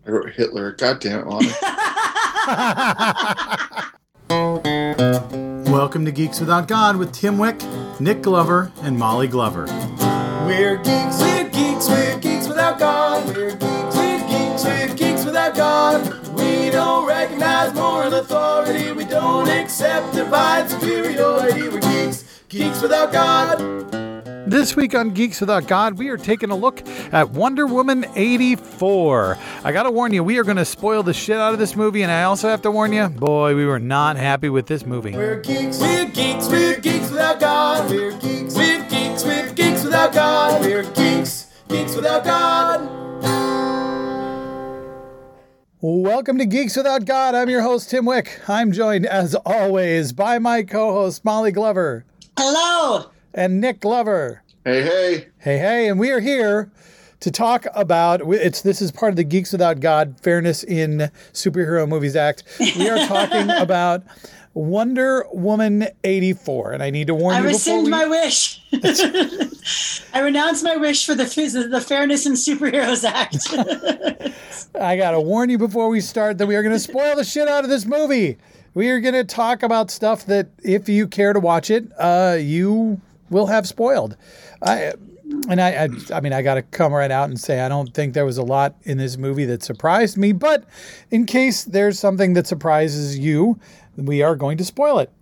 I wrote Hitler. God damn it, Lonnie. Welcome to Geeks Without God with Tim Wick, Nick Glover, and Molly Glover. We're geeks without God. We're geeks without God. We don't recognize moral authority. We don't accept divine superiority. We're geeks without God. This week on Geeks Without God, we are taking a look at Wonder Woman 84. I gotta warn you, we are going to spoil the shit out of this movie, and I also have to warn you, boy, we were not happy with this movie. We're geeks without God. We're geeks without God. We're geeks without God. Welcome to Geeks Without God. I'm your host, Tim Wick. I'm joined, as always, by my co-host, Molly Glover. Hello. And Nick Glover. Hey. And we are here to talk about, this is part of the Geeks Without God Fairness in Superhero Movies Act. We are talking about Wonder Woman 84, and I need to warn you before rescind my wish. I renounce my wish for the Fairness in Superheroes Act. I gotta warn you before we start that we are going to spoil the shit out of this movie. We are going to talk about stuff that, if you care to watch it, you will have spoiled. I mean, I got to come right out and say I don't think there was a lot in this movie that surprised me, but in case there's something that surprises you, we are going to spoil it.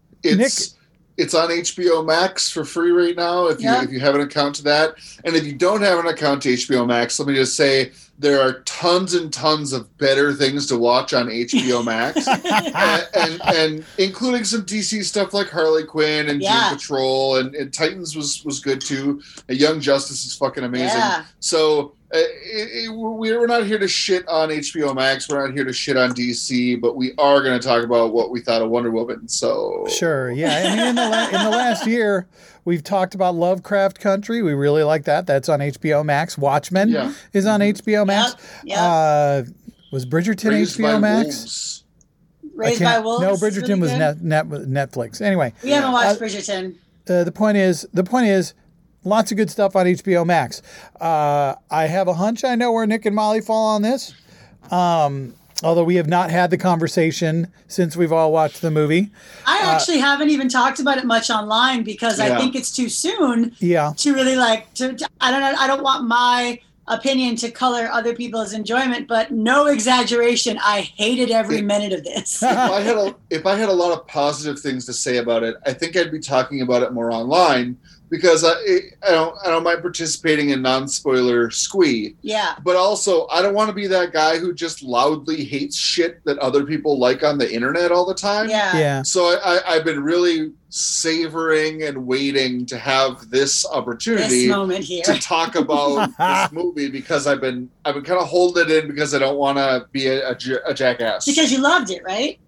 It's on HBO Max for free right now if you have an account to that. And if you don't have an account to HBO Max, let me just say there are tons and tons of better things to watch on HBO Max, and including some DC stuff like Harley Quinn and Doom Patrol, and Titans was good too. Young Justice is fucking amazing. Yeah. So we're not here to shit on HBO Max. We're not here to shit on DC, but we are going to talk about what we thought of Wonder Woman. So sure, yeah. I mean, in the last year, we've talked about Lovecraft Country. We really like that. That's on HBO Max. Watchmen is on HBO Max. Yep. Was Bridgerton Raised HBO Max? Wolves. Raised by Wolves. No, Bridgerton was Netflix. Anyway, we haven't watched Bridgerton. The point is. Lots of good stuff on HBO Max. I have a hunch I know where Nick and Molly fall on this. Although we have not had the conversation since we've all watched the movie. I actually haven't even talked about it much online because I think it's too soon to really I don't know. I don't want my opinion to color other people's enjoyment, but no exaggeration, I hated every minute of this. If I had a lot of positive things to say about it, I think I'd be talking about it more online. Because I don't mind participating in non-spoiler squee. Yeah. But also, I don't want to be that guy who just loudly hates shit that other people like on the internet all the time. Yeah. So I've been really savoring and waiting to have this opportunity this moment here to talk about this movie because I've been kind of holding it in because I don't want to be a jackass. Because you loved it, right?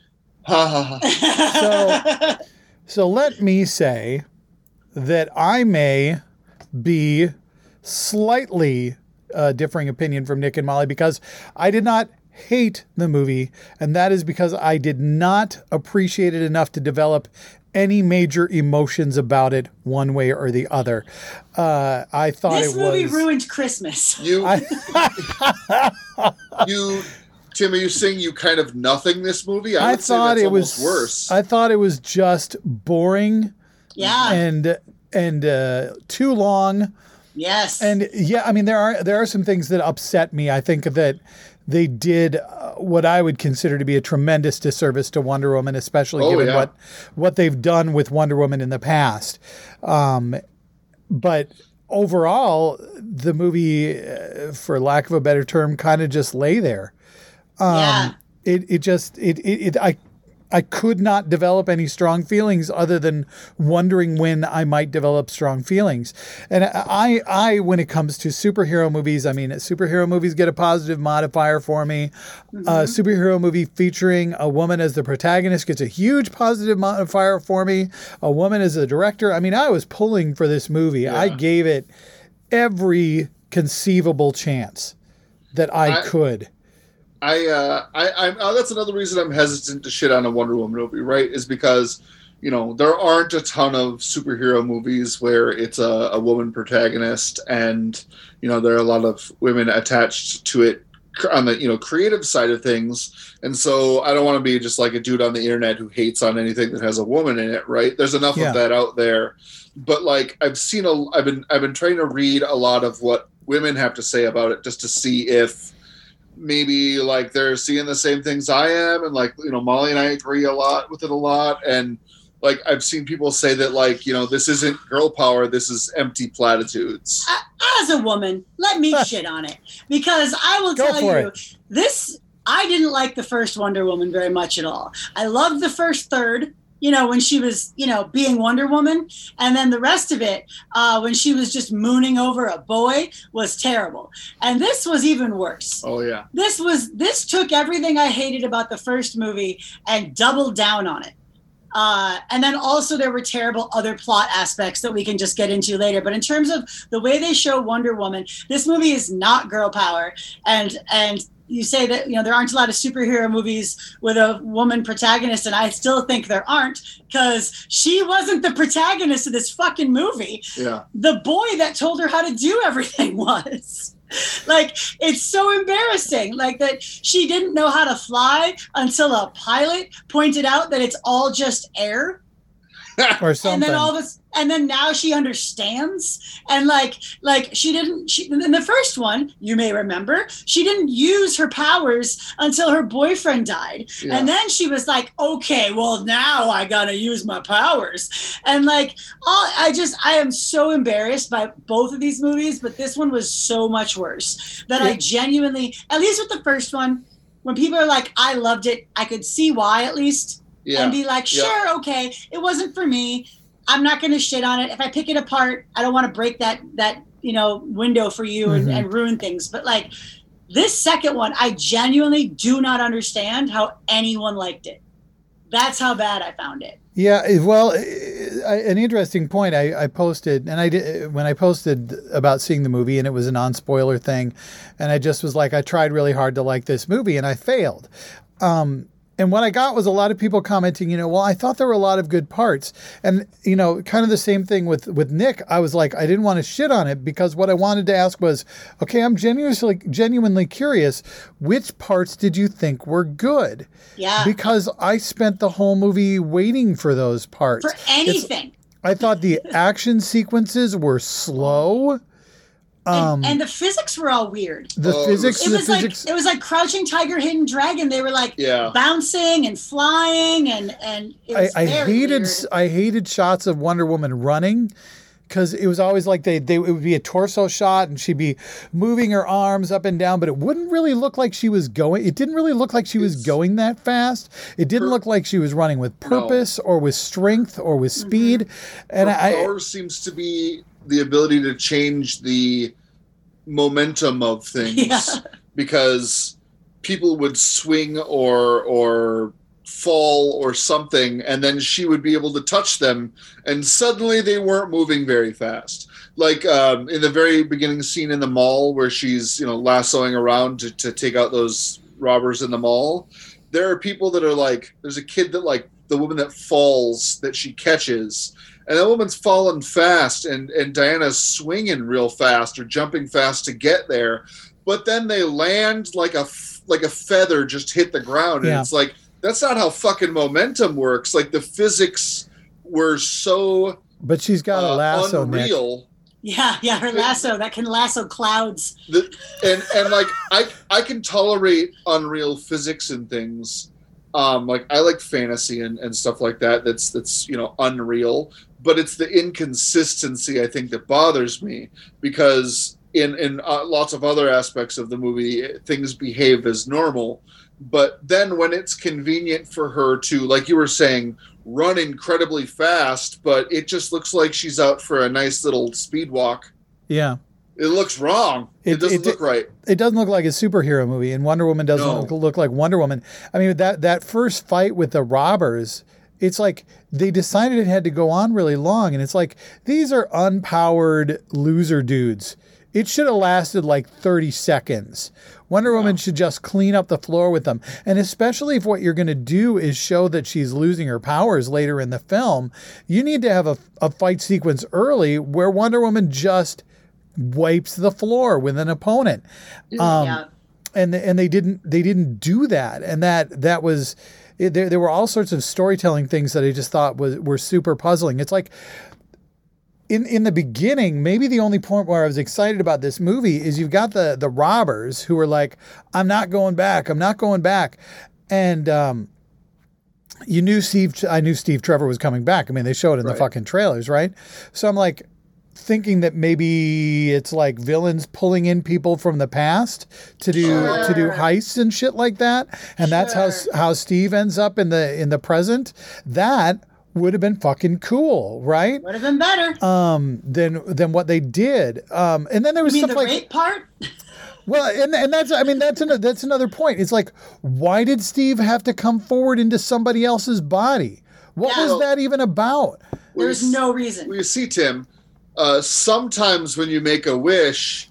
So let me say that I may be slightly differing opinion from Nick and Molly because I did not hate the movie, and that is because I did not appreciate it enough to develop any major emotions about it one way or the other. I thought this movie ruined Christmas. Tim, are you saying you kind of nothing this movie? I thought it was worse. I thought it was just boring. Yeah. And too long. Yes. And I mean, there are some things that upset me. I think that they did what I would consider to be a tremendous disservice to Wonder Woman, especially given what they've done with Wonder Woman in the past. But overall, the movie, for lack of a better term, kind of just lay there. I could not develop any strong feelings other than wondering when I might develop strong feelings. And I when it comes to superhero movies, I mean, superhero movies get a positive modifier for me. Mm-hmm. A superhero movie featuring a woman as the protagonist gets a huge positive modifier for me. A woman as a director. I mean, I was pulling for this movie. Yeah. I gave it every conceivable chance that I could. That's another reason I'm hesitant to shit on a Wonder Woman movie, right? Is because, there aren't a ton of superhero movies where it's a woman protagonist and, there are a lot of women attached to it creative side of things. And so I don't want to be just like a dude on the internet who hates on anything that has a woman in it, right? There's enough of that out there. But like I've been trying to read a lot of what women have to say about it, just to see if maybe like they're seeing the same things I am, and like, Molly and I agree a lot with it a lot. And like I've seen people say that like, this isn't girl power, this is empty platitudes. As a woman, let me shit on it, because I will tell you this. I didn't like the first Wonder Woman very much at all. I loved the first third, when she was, being Wonder Woman. And then the rest of it, when she was just mooning over a boy, was terrible. And this was even worse. Oh, yeah. This took everything I hated about the first movie and doubled down on it. And then also there were terrible other plot aspects that we can just get into later. But in terms of the way they show Wonder Woman, this movie is not girl power. And you say that, there aren't a lot of superhero movies with a woman protagonist, and I still think there aren't, because she wasn't the protagonist of this fucking movie. Yeah. The boy that told her how to do everything was. Like, it's so embarrassing, like that she didn't know how to fly until a pilot pointed out that it's all just air. Or something. And then now she understands. And like she in the first one, you may remember, she didn't use her powers until her boyfriend died. Yeah. And then she was like, okay, well, now I gotta use my powers. And like, I am so embarrassed by both of these movies, but this one was so much worse that I genuinely, at least with the first one, when people are like, I loved it, I could see why at least. Yeah. And be like, sure, okay, it wasn't for me. I'm not going to shit on it. If I pick it apart, I don't want to break that window for you and ruin things. But like this second one, I genuinely do not understand how anyone liked it. That's how bad I found it. Yeah, well, an interesting point I posted, and I did when I posted about seeing the movie, and it was a non-spoiler thing, and I just was like, I tried really hard to like this movie, and I failed. And what I got was a lot of people commenting, well, I thought there were a lot of good parts. And, kind of the same thing with Nick. I was like, I didn't want to shit on it, because what I wanted to ask was, okay, I'm genuinely curious, which parts did you think were good? Yeah. Because I spent the whole movie waiting for those parts. For anything. I thought the action sequences were slow. And the physics were all weird. It was like Crouching Tiger, Hidden Dragon. They were like bouncing and flying, and it was weird. I hated shots of Wonder Woman running, because it was always like it would be a torso shot and she'd be moving her arms up and down, but it wouldn't really look like she was going. It didn't really look like she was going that fast. It didn't look like she was running with purpose or with strength or with speed. And her power seems to be the ability to change the momentum of things, because people would swing or fall or something, and then she would be able to touch them, and suddenly they weren't moving very fast. Like in the very beginning scene in the mall where she's lassoing around to take out those robbers in the mall, there are people that are like, there's a kid that like the woman that falls that she catches, and that woman's falling fast, and Diana's swinging real fast or jumping fast to get there, but then they land like a feather just hit the ground, and it's like, that's not how fucking momentum works. Like the physics were so, but she's got a lasso, unreal. Nick. Yeah, her lasso that can lasso clouds. And like I can tolerate unreal physics and things. Like I like fantasy and stuff like that. That's unreal. But it's the inconsistency, I think, that bothers me, because in lots of other aspects of the movie, things behave as normal. But then when it's convenient for her to, like you were saying, run incredibly fast, but it just looks like she's out for a nice little speed walk. Yeah. It looks wrong. It doesn't look right. It doesn't look like a superhero movie, and Wonder Woman doesn't look like Wonder Woman. I mean, that first fight with the robbers, it's like they decided it had to go on really long, and it's like, these are unpowered loser dudes. It should have lasted like 30 seconds. Wonder Woman should just clean up the floor with them. And especially if what you're going to do is show that she's losing her powers later in the film, you need to have a fight sequence early where Wonder Woman just wipes the floor with an opponent. and they didn't do that, and that was there were all sorts of storytelling things that I just thought were super puzzling. It's like in the beginning, maybe the only point where I was excited about this movie is you've got the robbers who were like, I'm not going back, and I knew Steve Trevor was coming back. I mean, they showed it in the fucking trailers, right? So I'm like thinking that maybe it's like villains pulling in people from the past to do heists and shit like that, and that's how Steve ends up in the present. That would have been fucking cool, right? Would have been better. Than what they did. And then there was stuff like rape part. Well, and that's another point. It's like, why did Steve have to come forward into somebody else's body? What was that even about? There's no reason. Well, you see, Tim, sometimes when you make a wish,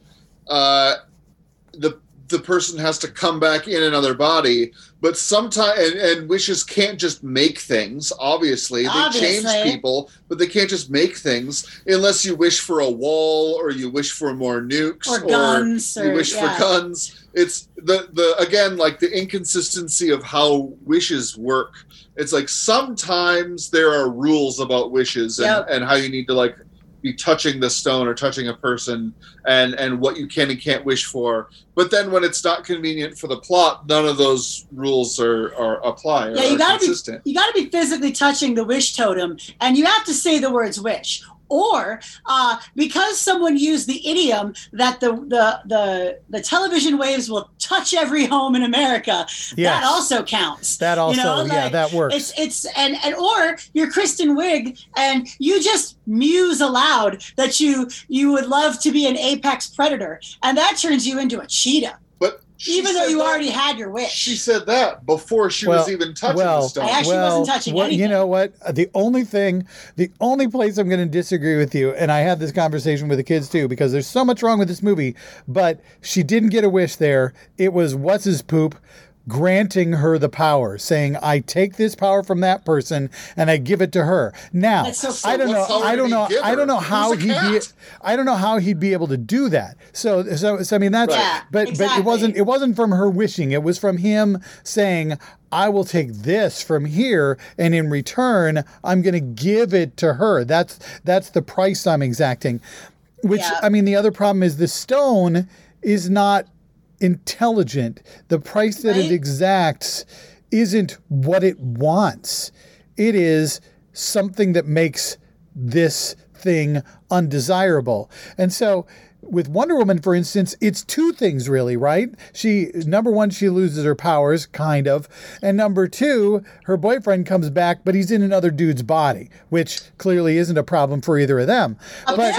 the person has to come back in another body, but sometimes and wishes can't just make things. Obviously, they change people, but they can't just things unless you wish for a wall or you wish for more nukes or guns or you wish for guns. It's the again, like the inconsistency of how wishes work. It's like sometimes there are rules about wishes and how you need to like be touching the stone or touching a person and what you can and can't wish for. But then when it's not convenient for the plot, none of those rules are apply. Yeah, you gotta be physically touching the wish totem, and you have to say the words wish. Or because someone used the idiom that the television waves will touch every home in America, that also counts. That also, that works. It's or you're Kristen Wiig and you just muse aloud that you would love to be an apex predator, and that turns you into a cheetah. But even though you already had your wish. She said that before she was even touching the stone. I actually wasn't touching anything. You know what? The only place I'm going to disagree with you, and I had this conversation with the kids too, because there's so much wrong with this movie, but she didn't get a wish there. It was what's his poop granting her the power, saying, I take this power from that person and I give it to her. Now, I don't know how he'd be able to do that. So I mean, that's, but it wasn't from her wishing. It was from him saying, I will take this from here, and in return, I'm going to give it to her. That's the price I'm exacting. Which, I mean, the other problem is the stone is not intelligent. The price that it exacts isn't what it wants. It is something that makes this thing undesirable. And so with Wonder Woman, for instance, it's two things really, right? Number one, she loses her powers, kind of. And number two, her boyfriend comes back, but he's in another dude's body, which clearly isn't a problem for either of them. Let's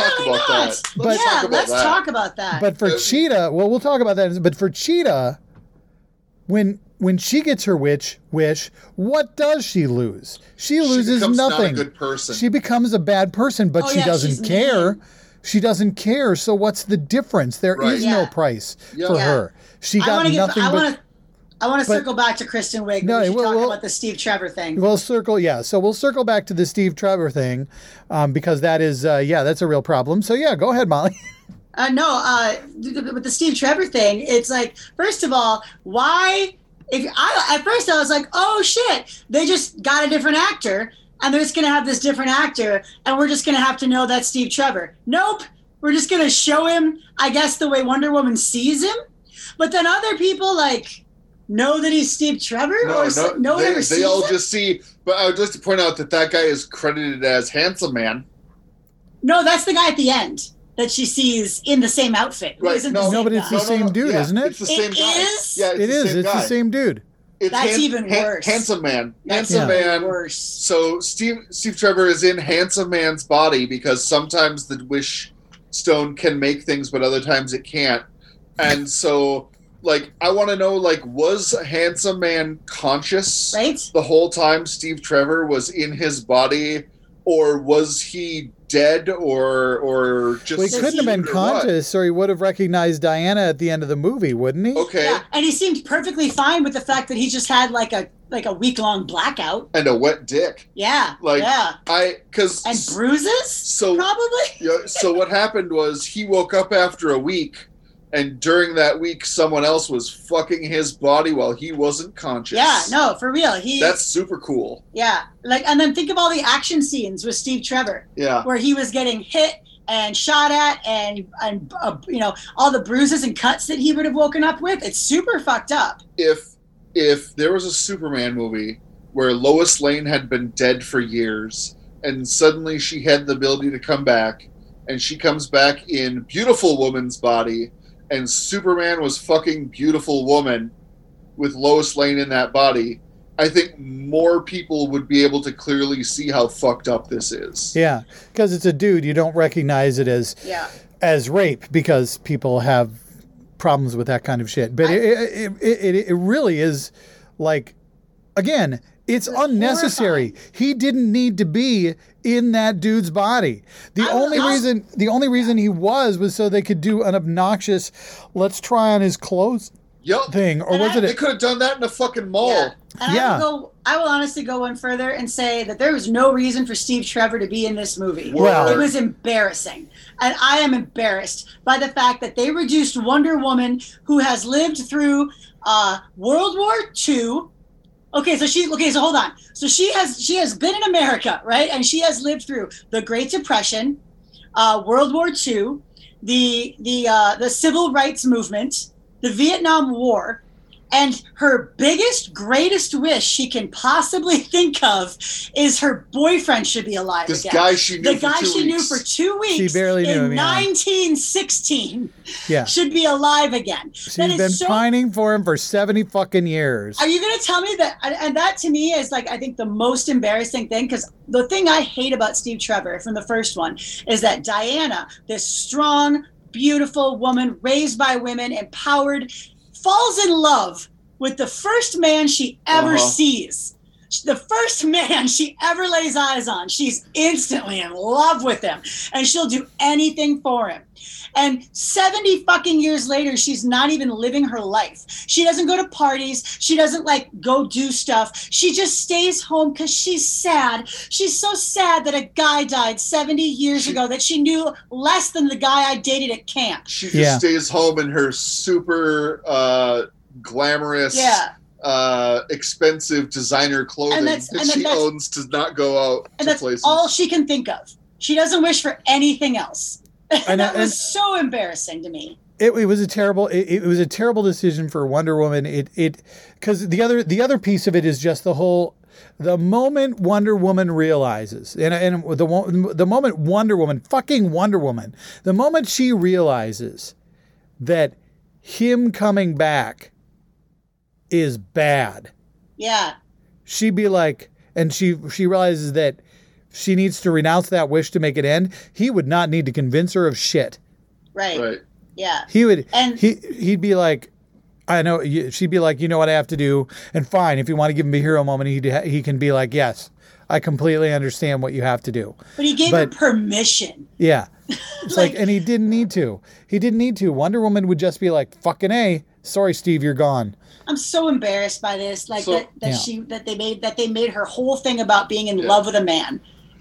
talk about that. But for Cheetah, well, we'll talk about that. But for Cheetah, when she gets her wish, what does she lose? She loses nothing. Not a good person. She becomes a bad person, but she doesn't care. She doesn't care. So what's the difference? There is no price for her. She got nothing. I want to circle back to Kristen Wiig. No, we should talk about the Steve Trevor thing. So we'll circle back to the Steve Trevor thing because that is, that's a real problem. So go ahead, Molly. With the Steve Trevor thing, it's like, first of all, why? At first I was like, oh shit, they just got a different actor. And they're just going to have this different actor, and we're just going to have to know that's Steve Trevor. Nope. We're just going to show him, I guess, the way Wonder Woman sees him. But then other people, know that he's Steve Trevor? They all just see... But I would just to point out that guy is credited as Handsome Man. No, that's the guy at the end that she sees in the same outfit. Right. But it's the same dude, isn't it? It's the same guy. Is? Yeah, it's the same dude. That's even worse. Handsome Man. Handsome Man. Worse. So Steve Trevor is in Handsome Man's body because sometimes the Wish Stone can make things, but other times it can't. And so, I want to know, was Handsome Man conscious the whole time Steve Trevor was in his body, or was he dead, or just... Well, he couldn't have been conscious, or he would have recognized Diana at the end of the movie, wouldn't he? Okay. Yeah, and he seemed perfectly fine with the fact that he just had a week-long blackout. And a wet dick. Yeah, And bruises? Probably? So what happened was he woke up after a week, and during that week, someone else was fucking his body while he wasn't conscious. Yeah, no, for real. That's super cool. Yeah, and then think of all the action scenes with Steve Trevor. Yeah, where he was getting hit and shot at, and all the bruises and cuts that he would have woken up with. It's super fucked up. If there was a Superman movie where Lois Lane had been dead for years, and suddenly she had the ability to come back, and she comes back in Beautiful Woman's body, and Superman was fucking Beautiful Woman with Lois Lane in that body, I think more people would be able to clearly see how fucked up this is. Yeah, because it's a dude. You don't recognize it as rape because people have problems with that kind of shit. But it really is like, again, it's unnecessary. Horrifying. He didn't need to be in that dude's body. The only reason he was so they could do an obnoxious let's try on his clothes thing. Or was it? They could have done that in a fucking mall. Yeah. And I will honestly go one further and say that there was no reason for Steve Trevor to be in this movie. Well, it was embarrassing. And I am embarrassed by the fact that they reduced Wonder Woman, who has lived through World War II. Okay, so hold on. So she has been in America, right? And she has lived through the Great Depression, World War II, the Civil Rights Movement, the Vietnam War, and her greatest wish she can possibly think of is her boyfriend should be alive again. The guy she knew for 2 weeks. She barely knew him, in 1916. Yeah. Should be alive again. She's been pining for him for 70 fucking years. Are you going to tell me that? And that to me is like, I think the most embarrassing thing, because the thing I hate about Steve Trevor from the first one is that Diana, this strong, beautiful woman raised by women, empowered, falls in love with the first man she ever sees. The first man she ever lays eyes on. She's instantly in love with him, and she'll do anything for him. And 70 fucking years later, she's not even living her life. She doesn't go to parties. She doesn't go do stuff. She just stays home because she's sad. She's so sad that a guy died 70 years ago that she knew less than the guy I dated at camp. She just stays home in her super glamorous, expensive designer clothing that she owns to not go out and to that's places. All she can think of. She doesn't wish for anything else. And that was so embarrassing to me. It was a terrible. It was a terrible decision for Wonder Woman. Because the other piece of it is just the moment Wonder Woman realizes, and the moment fucking Wonder Woman, the moment she realizes that him coming back is bad. Yeah. She'd be like, and she realizes that she needs to renounce that wish to make it end. He would not need to convince her of shit. Right. Yeah. He would. And he'd be like, I know. She'd be like, you know what I have to do, and fine. If you want to give him a hero moment, he can be like, yes, I completely understand what you have to do. But he gave her permission. Yeah. It's and he didn't need to. He didn't need to. Wonder Woman would just be like, fucking A, sorry, Steve, you're gone. I'm so embarrassed by this. That they made her whole thing about being in love with a man.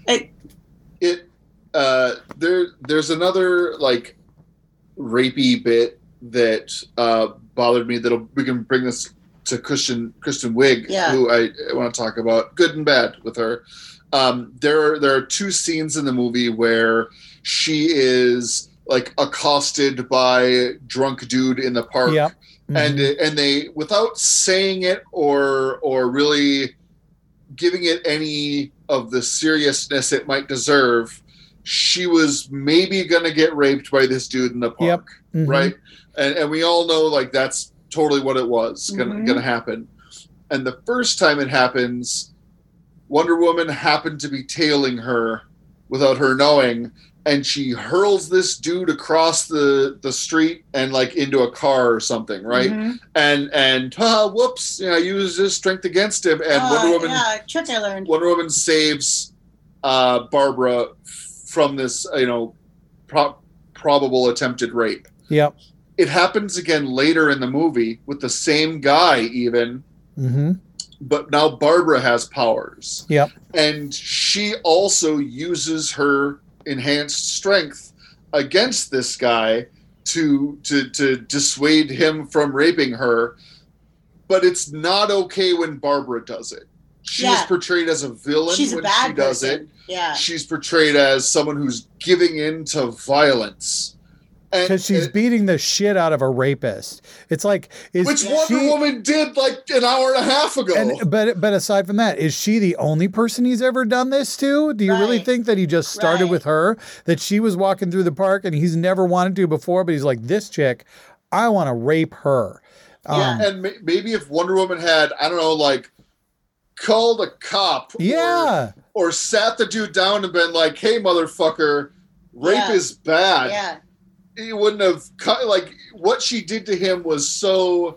There's another rapey bit that bothered me we can bring this to Kristen Wiig, who I want to talk about, good and bad with her. There are two scenes in the movie where she is accosted by a drunk dude in the park. Yep. Mm-hmm. And they, without saying it or really giving it any of the seriousness it might deserve, she was maybe going to get raped by this dude in the park. Yep. Mm-hmm. Right? And we all know that's totally what it was going to happen. And the first time it happens, Wonder Woman happened to be tailing her without her knowing, and she hurls this dude across the street and into a car or something, right? Mm-hmm. And whoops, used his strength against him, and trick I learned. Wonder Woman saves Barbara from this, probable attempted rape. Yep. It happens again later in the movie with the same guy, even. Mm-hmm. But now Barbara has powers. Yep. And she also uses her enhanced strength against this guy to dissuade him from raping her, but it's not okay when Barbara does it. She is portrayed as a villain when she does it. Yeah. She's portrayed as someone who's giving in to violence. Because she's beating the shit out of a rapist. It's like... Which Wonder Woman did like an hour and a half ago. But aside from that, is she the only person he's ever done this to? Do you really think that he just started with her? That she was walking through the park and he's never wanted to before, but he's like, this chick, I want to rape her. And maybe if Wonder Woman had, I don't know, like, called a cop. Or sat the dude down and been like, hey, motherfucker, rape is bad. Yeah. He wouldn't have like what she did to him was so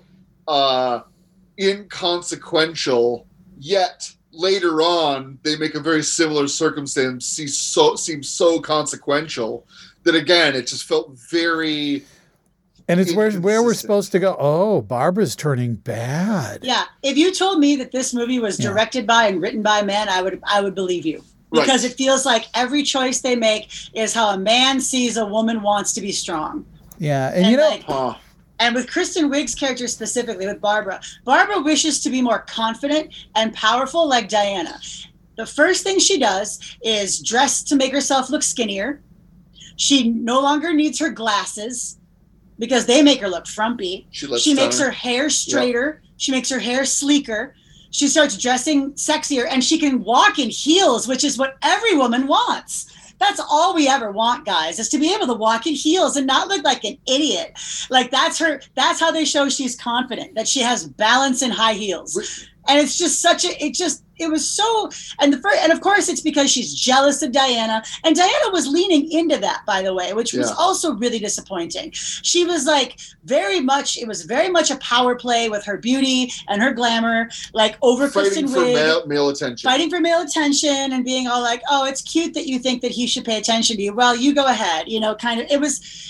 inconsequential, yet later on they make a very similar circumstance seems so consequential that again it just felt very. And it's where we're supposed to go. Oh, Barbara's turning bad. Yeah, if you told me that this movie was directed by and written by men, I would believe you. Because it feels like every choice they make is how a man sees a woman wants to be strong. Yeah, and you know... And with Kristen Wiig's character specifically, with Barbara wishes to be more confident and powerful like Diana. The first thing she does is dress to make herself look skinnier. She no longer needs her glasses because they make her look frumpy. She makes her hair straighter. Yep. She makes her hair sleeker. She starts dressing sexier, and she can walk in heels, which is what every woman wants. That's all we ever want, guys, is to be able to walk in heels and not look like an idiot. Like that's how they show she's confident, that she has balance in high heels. And it's just it was so, and of course it's because she's jealous of Diana, and Diana was leaning into that, by the way, which was also really disappointing. She was like it was very much a power play with her beauty and her glamour, like over Kristen Wiig, fighting for male attention and being all like, oh, it's cute that you think that he should pay attention to you. Well, you go ahead, kind of.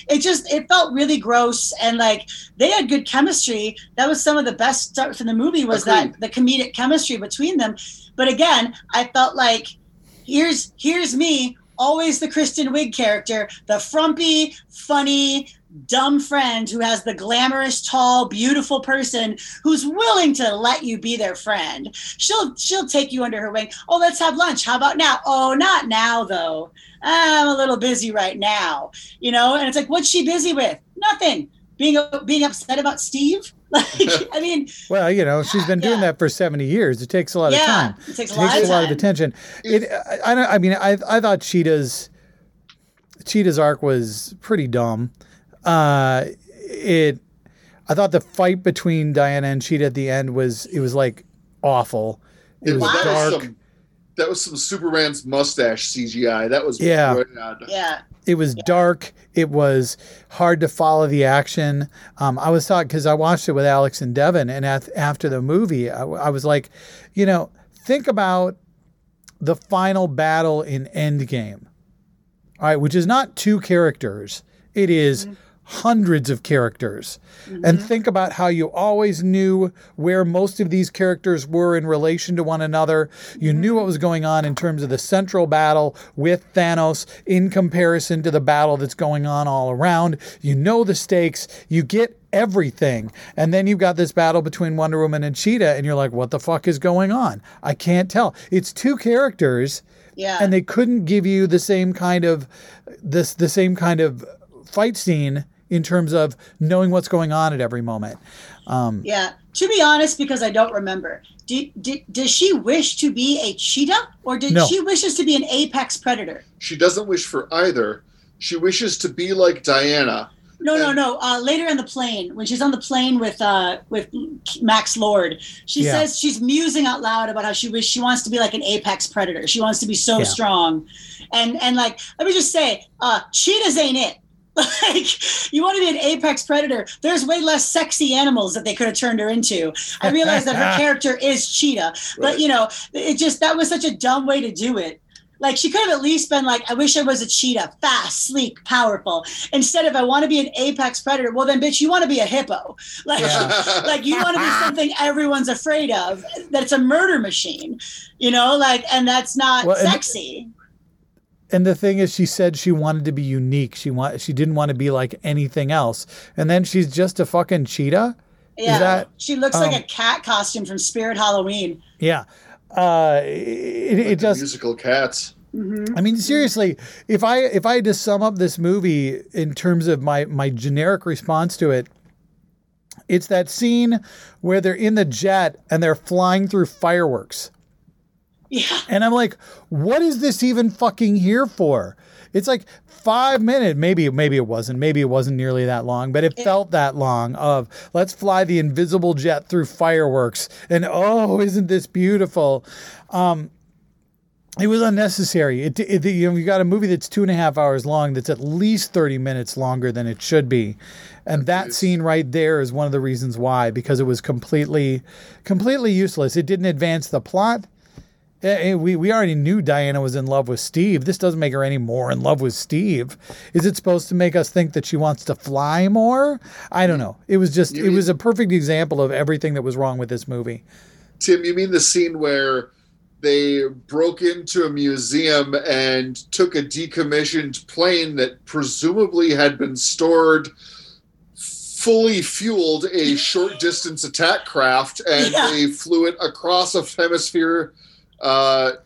It felt really gross, and like they had good chemistry. That was some of the best stuff from the movie was that the comedic chemistry between them. But again, I felt like here's me, always the Kristen Wiig character, the frumpy, funny, dumb friend who has the glamorous, tall, beautiful person who's willing to let you be their friend. She'll take you under her wing. Oh, let's have lunch. How about now? Oh, not now though. I'm a little busy right now. And it's like, what's she busy with? Nothing. Being upset about Steve? Like, I mean, well, she's been doing that for 70 years. It takes a lot of time. It takes a lot of attention. I thought Cheetah's arc was pretty dumb. I thought the fight between Diana and Cheetah at the end was like awful. It was dark. That was some Superman's mustache CGI. That was bad. Yeah. It was dark. It was hard to follow the action. I was talking because I watched it with Alex and Devin, and after the movie, I was like, think about the final battle in Endgame, all right, which is not 2 characters. It is hundreds of characters. Mm-hmm. And think about how you always knew where most of these characters were in relation to one another. You knew what was going on in terms of the central battle with Thanos in comparison to the battle that's going on all around. You know the stakes. You get everything. And then you've got this battle between Wonder Woman and Cheetah, and you're like, what the fuck is going on? I can't tell. It's 2 characters. Yeah. And they couldn't give you the same kind of fight scene in terms of knowing what's going on at every moment. To be honest, because I don't remember, does she wish to be a cheetah, or she wishes to be an apex predator? She doesn't wish for either. She wishes to be like Diana. No. Later in the plane, when she's on the plane with Max Lord, she says she's musing out loud about how she wants to be like an apex predator. She wants to be so strong, and like, let me just say, cheetahs ain't it. Like, you want to be an apex predator, there's way less sexy animals that they could have turned her into. I realize that her character is Cheetah, but that was such a dumb way to do it. Like, she could have at least been like, I wish I was a cheetah, fast, sleek, powerful. Instead of, I want to be an apex predator. Well, then, bitch, you want to be a hippo. Like, like, you want to be something everyone's afraid of, that it's a murder machine, and that's not sexy. And the thing is, she said she wanted to be unique. She didn't want to be like anything else. And then she's just a fucking cheetah. Yeah, she looks like a cat costume from Spirit Halloween. Yeah, it just musical cats. I mean, seriously, if I had to sum up this movie in terms of my generic response to it, it's that scene where they're in the jet and they're flying through fireworks. Yeah. And I'm like, what is this even fucking here for? It's like 5 minutes. Maybe it wasn't. Maybe it wasn't nearly that long, but it felt that long of let's fly the invisible jet through fireworks. And oh, isn't this beautiful? It was unnecessary. You got a movie that's 2.5 hours long that's at least 30 minutes longer than it should be. And that scene right there is one of the reasons why, because it was completely useless. It didn't advance the plot. We already knew Diana was in love with Steve. This doesn't make her any more in love with Steve. Is it supposed to make us think that she wants to fly more? I don't know. It was just, it was a perfect example of everything that was wrong with this movie. Tim, you mean the scene where they broke into a museum and took a decommissioned plane that presumably had been stored fully fueled a short distance attack craft, and they flew it across a hemisphere, and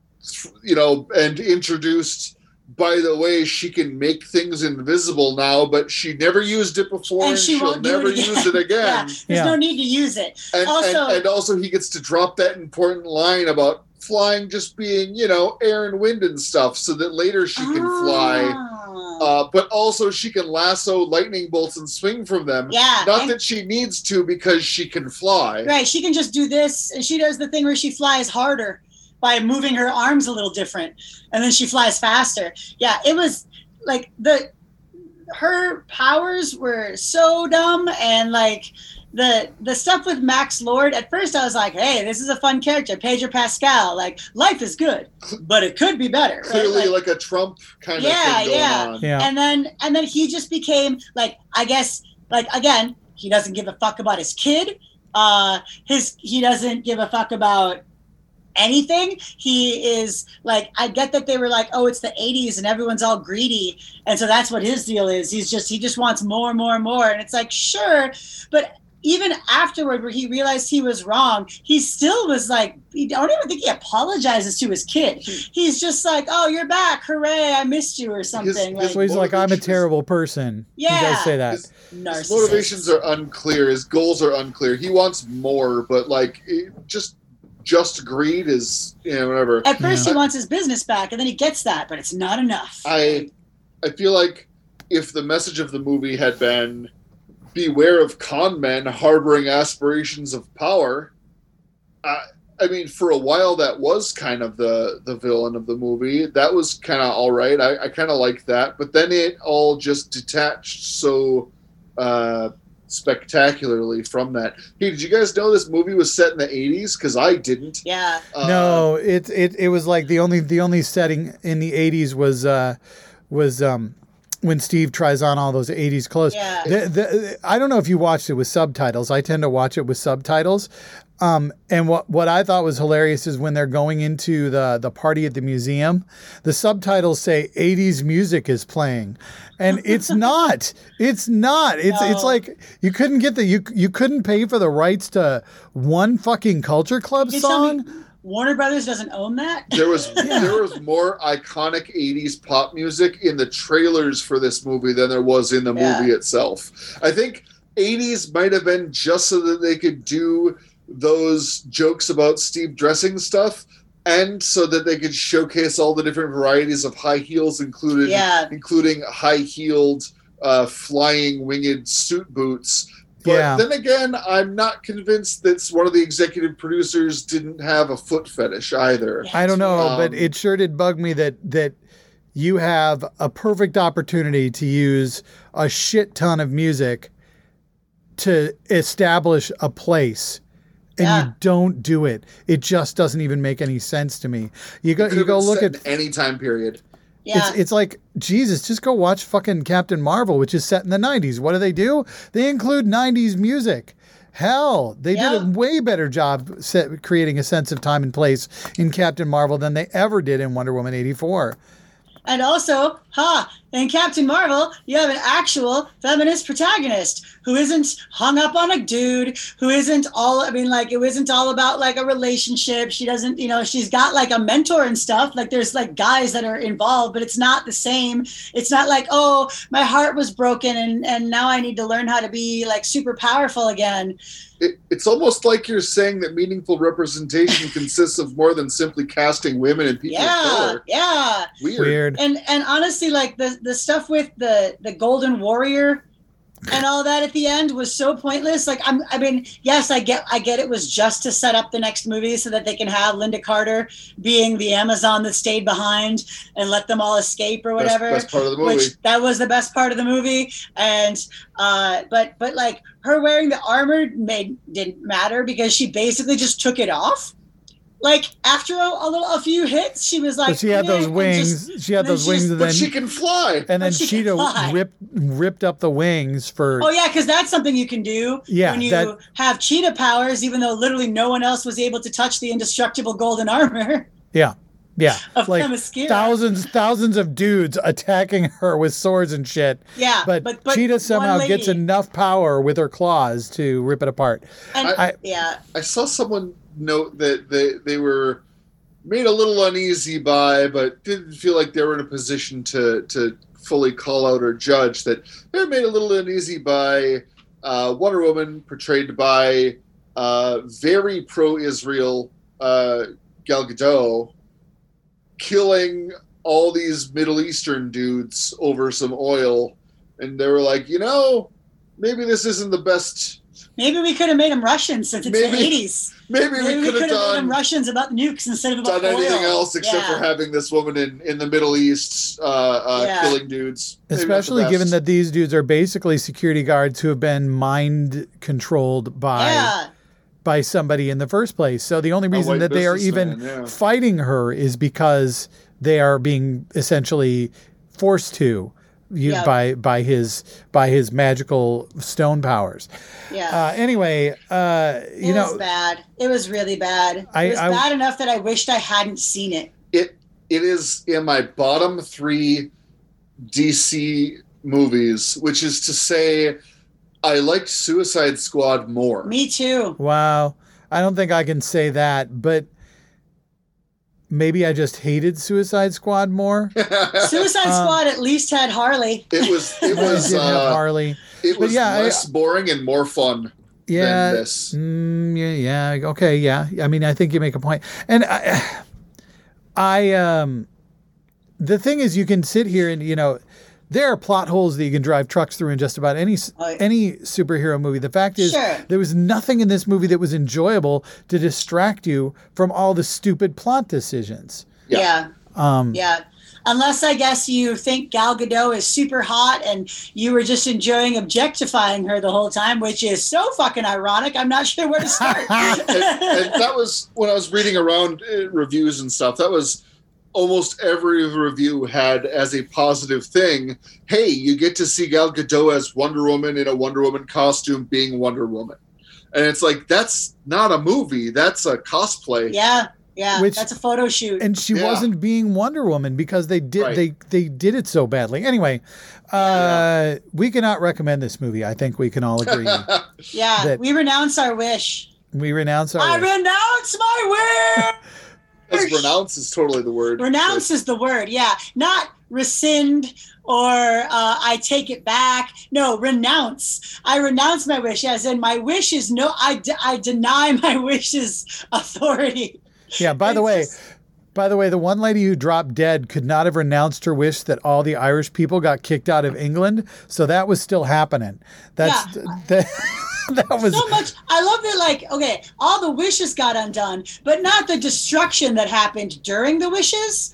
introduced, by the way, she can make things invisible now, but she never used it before, and she'll never use it again. There's no need to use it. And also he gets to drop that important line about flying just being, air and wind and stuff, so that later she can fly. But also she can lasso lightning bolts and swing from them. Yeah. Not that she needs to, because she can fly. Right. She can just do this, and she does the thing where she flies harder by moving her arms a little different, and then she flies faster. Yeah, it was like her powers were so dumb, and like the stuff with Max Lord, at first I was like, hey, this is a fun character, Pedro Pascal. Like, life is good, but it could be better. Clearly, like a Trump kind of thing going on. Yeah. And then he just became like, I guess, like, again, he doesn't give a fuck about his kid. He doesn't give a fuck about anything. He is like, I get that they were like, oh, it's the 80s and everyone's all greedy, and so that's what his deal is. He just wants more and more and more. And it's like, sure, but even afterward, where he realized he was wrong, he still was like, I don't even think he apologizes to his kid. He's just like, oh, you're back, hooray, I missed you, or something. He's like, I'm a terrible person. Yeah. He does say that. His motivations are unclear. His goals are unclear. He wants more, but like, just greed is, whatever. At first he wants his business back, and then he gets that, but it's not enough. I feel like if the message of the movie had been, beware of con men harboring aspirations of power, I mean, for a while that was kind of the villain of the movie. That was kind of all right. I kind of liked that, but then it all just detached so spectacularly from that. Hey, did you guys know this movie was set in the 80s? Because I didn't. Yeah. No, it was like the only setting in the 80s was when Steve tries on all those 80s clothes. Yeah. I don't know if you watched it with subtitles. I tend to watch it with subtitles. And what I thought was hilarious is when they're going into the party at the museum, the subtitles say 80s music is playing. And it's not. It's not. It's like you couldn't get you couldn't pay for the rights to one fucking Culture Club song. Warner Brothers doesn't own that? There was more iconic 80s pop music in the trailers for this movie than there was in the movie itself. I think 80s might have been just so that they could do those jokes about Steve dressing stuff, and so that they could showcase all the different varieties of high heels, including high-heeled flying winged suit boots. But then again, I'm not convinced that one of the executive producers didn't have a foot fetish either. I don't know, but it sure did bug me that you have a perfect opportunity to use a shit ton of music to establish a place, and you don't do it. It just doesn't even make any sense to me. You go look at any time period. Yeah. It's like, Jesus, just go watch fucking Captain Marvel, which is set in the 90s. What do? They include 90s music. Hell, they did a way better job creating a sense of time and place in Captain Marvel than they ever did in Wonder Woman 84. And also, in Captain Marvel, you have an actual feminist protagonist who isn't hung up on a dude, who isn't all, I mean, like, it isn't all about, like, a relationship. She doesn't, you know, she's got, like, a mentor and stuff. Like, there's, like, guys that are involved, but it's not the same. It's not like, oh, my heart was broken and now I need to learn how to be, like, super powerful again. It's almost like you're saying that meaningful representation consists of more than simply casting women and people of color. Yeah. Weird. And honestly, like the stuff with the Golden Warrior and all that at the end was so pointless. Like, I mean, yes, I get it was just to set up the next movie so that they can have Linda Carter being the Amazon that stayed behind and let them all escape or whatever. Best part of the movie. Which that was the best part of the movie. And but like her wearing the armor didn't matter because she basically just took it off. Like after a few hits, she was like, but she had those wings. She had those wings, but she can fly. And then Cheetah ripped up the wings for. Oh yeah, because that's something you can do. Yeah, when you have cheetah powers, even though literally no one else was able to touch the indestructible golden armor. Yeah. Of like thousands of dudes attacking her with swords and shit. Yeah, but Cheetah somehow gets enough power with her claws to rip it apart. And I saw someone note that they were made a little uneasy by, but didn't feel like they were in a position to fully call out or judge, that they were made a little uneasy by Wonder Woman, portrayed by very pro-Israel Gal Gadot, killing all these Middle Eastern dudes over some oil. And they were like, maybe this isn't the best. Maybe we could have made them Russians since it's the 80s. Maybe we could have made them Russians about nukes instead of about done oil. anything else except for having this woman in the Middle East killing dudes. Maybe especially given that these dudes are basically security guards who have been mind controlled by somebody in the first place. So the only reason that they are even fighting her is because they are being essentially forced to by his magical stone powers. Yeah. Anyway, it was bad. It was really bad. It was bad enough that I wished I hadn't seen it. It is in my bottom 3 DC movies, which is to say, I liked Suicide Squad more. Me too. Wow. I don't think I can say that, but maybe I just hated Suicide Squad more. Suicide Squad at least had Harley. It was did have Harley. It was less boring and more fun than this. Okay, yeah. I mean, I think you make a point. And I the thing is, you can sit here and, there are plot holes that you can drive trucks through in just about any superhero movie. The fact is, there was nothing in this movie that was enjoyable to distract you from all the stupid plot decisions. Yeah. Unless I guess you think Gal Gadot is super hot and you were just enjoying objectifying her the whole time, which is so fucking ironic. I'm not sure where to start. and that was when I was reading around reviews and stuff. That was almost every review had as a positive thing, hey, you get to see Gal Gadot as Wonder Woman in a Wonder Woman costume being Wonder Woman. And it's like, that's not a movie. That's a cosplay. Yeah, that's a photo shoot. And she wasn't being Wonder Woman because they did they did it so badly. Anyway, we cannot recommend this movie. I think we can all agree. We renounce our wish. We renounce our wish. Renounce my wish! Because renounce is totally the word. Renounce is the word, yeah. Not rescind or I take it back. No, renounce. I renounce my wish. As in, my wish is I deny my wish's authority. Yeah, by the way, the one lady who dropped dead could not have renounced her wish that all the Irish people got kicked out of England. So that was still happening. That was so much. I love that, all the wishes got undone, but not the destruction that happened during the wishes.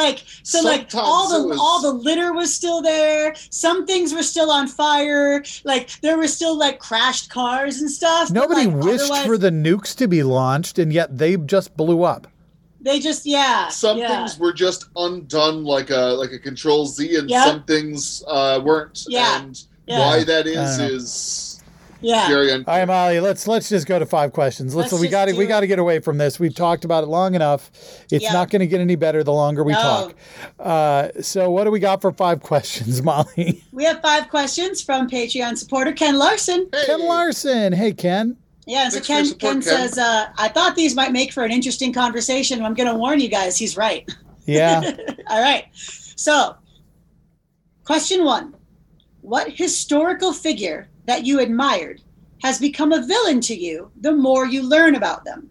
All the litter was still there. Some things were still on fire. Like there were still crashed cars and stuff. Nobody wished for the nukes to be launched, and yet they just blew up. They just Some things were just undone like a Control Z, and some things weren't. Yeah. And why that is Yeah. All right, Molly. Let's just go to 5 questions. We got to get away from this. We've talked about it long enough. It's not going to get any better the longer we talk. So what do we got for 5 questions, Molly? We have 5 questions from Patreon supporter Ken Larson. Hey. Ken Larson. Hey, Ken. Yeah, so Ken says, I thought these might make for an interesting conversation. I'm going to warn you guys, he's right. Yeah. All right. So, question 1. What historical figure that you admired has become a villain to you the more you learn about them?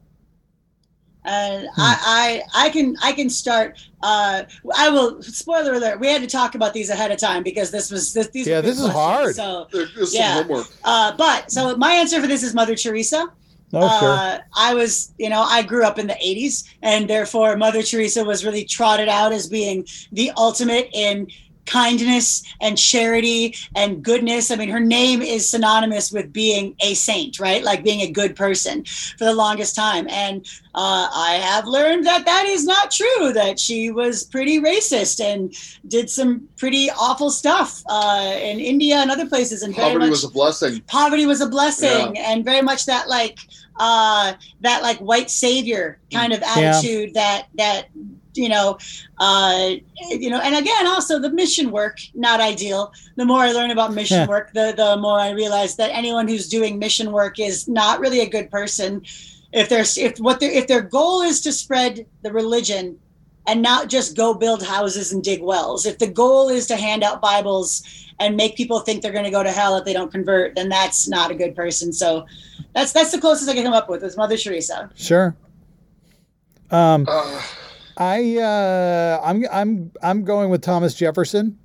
And I can start. I will. Spoiler alert: we had to talk about these ahead of time because this is hard. So there's some homework. But my answer for this is Mother Teresa. Oh, sure. I grew up in the 80s, and therefore Mother Teresa was really trotted out as being the ultimate in kindness and charity and goodness. I mean, her name is synonymous with being a saint, right? Like being a good person for the longest time. And I have learned that is not true, that she was pretty racist and did some pretty awful stuff in India and other places. And poverty was a blessing. Poverty was a blessing, and very much that white savior kind of attitude that and again, also the mission work, not ideal. The more I learn about mission work, the more I realize that anyone who's doing mission work is not really a good person. If their goal is to spread the religion and not just go build houses and dig wells, if the goal is to hand out Bibles and make people think they're going to go to hell if they don't convert, then that's not a good person. So that's the closest I can come up with is Mother Teresa. Sure. I'm going with Thomas Jefferson.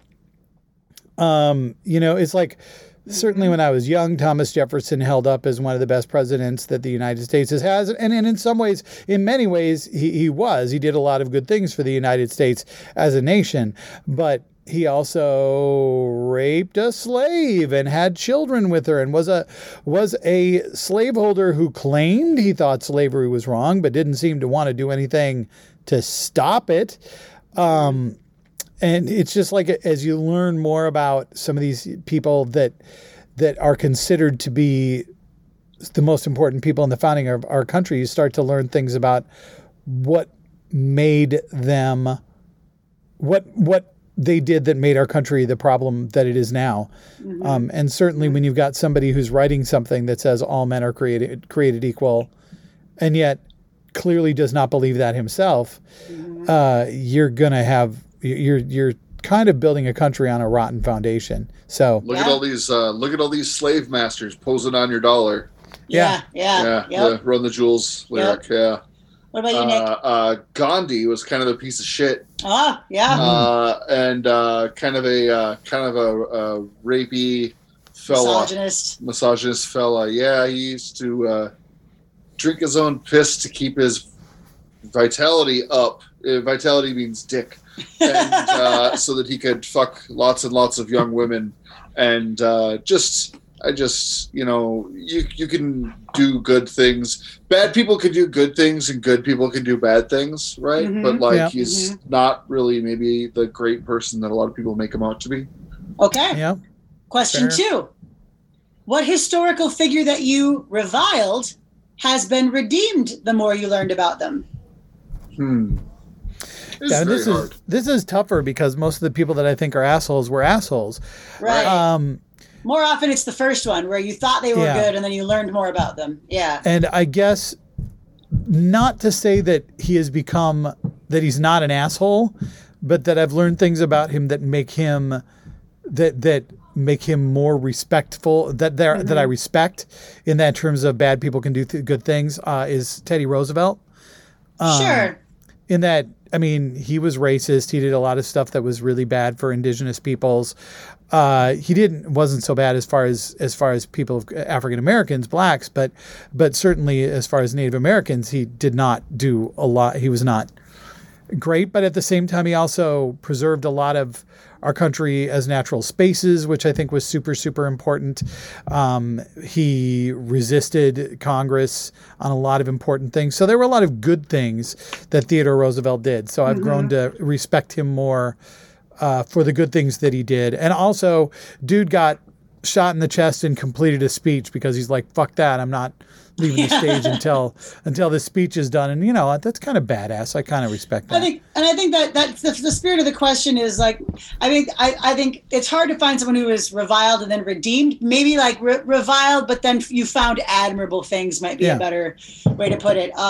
It's like certainly when I was young, Thomas Jefferson held up as one of the best presidents that the United States has. And in some ways, in many ways, he did a lot of good things for the United States as a nation, but he also raped a slave and had children with her and was a slaveholder who claimed he thought slavery was wrong, but didn't seem to want to do anything to stop it. And it's just like, as you learn more about some of these people that are considered to be the most important people in the founding of our country, you start to learn things about what made them, what they did that made our country the problem that it is now. Mm-hmm. And certainly when you've got somebody who's writing something that says all men are created equal, and yet clearly does not believe that himself, you're kind of building a country on a rotten foundation. So look at all these slave masters posing on your dollar. Yeah. The Run the Jewels lyric. Yep. Yeah. What about you, Nick? Gandhi was kind of a piece of shit. Oh, yeah. And kind of a rapey fella. Misogynist fella. Yeah, he used to drink his own piss to keep his vitality up. Vitality means dick. And so that he could fuck lots and lots of young women. And you can do good things. Bad people can do good things and good people can do bad things, right? Mm-hmm. But he's not really maybe the great person that a lot of people make him out to be. Okay. Yeah. Question 2. What historical figure that you reviled has been redeemed the more you learned about them? This is tougher because most of the people that I think are assholes were assholes. Right. More often it's the first one where you thought they were good and then you learned more about them. Yeah. And I guess not to say that he's not an asshole, but that I've learned things about him that make him more respectful, that I respect in that terms of bad people can do good things, is Teddy Roosevelt. Sure. In that, I mean, he was racist. He did a lot of stuff that was really bad for indigenous peoples. He wasn't so bad as far as people of African Americans, blacks, but certainly as far as Native Americans, he did not do a lot. He was not great, but at the same time, he also preserved a lot of our country as natural spaces, which I think was super, super important. He resisted Congress on a lot of important things. So there were a lot of good things that Theodore Roosevelt did. So I've grown to respect him more for the good things that he did. And also, dude got shot in the chest and completed a speech because he's like, fuck that, I'm not leaving the stage until the speech is done. And that's kind of badass. I kind of respect that. I think that's the spirit of the question is like, I think it's hard to find someone who is reviled and then redeemed. Maybe like reviled, but then you found admirable things might be a better way to put it.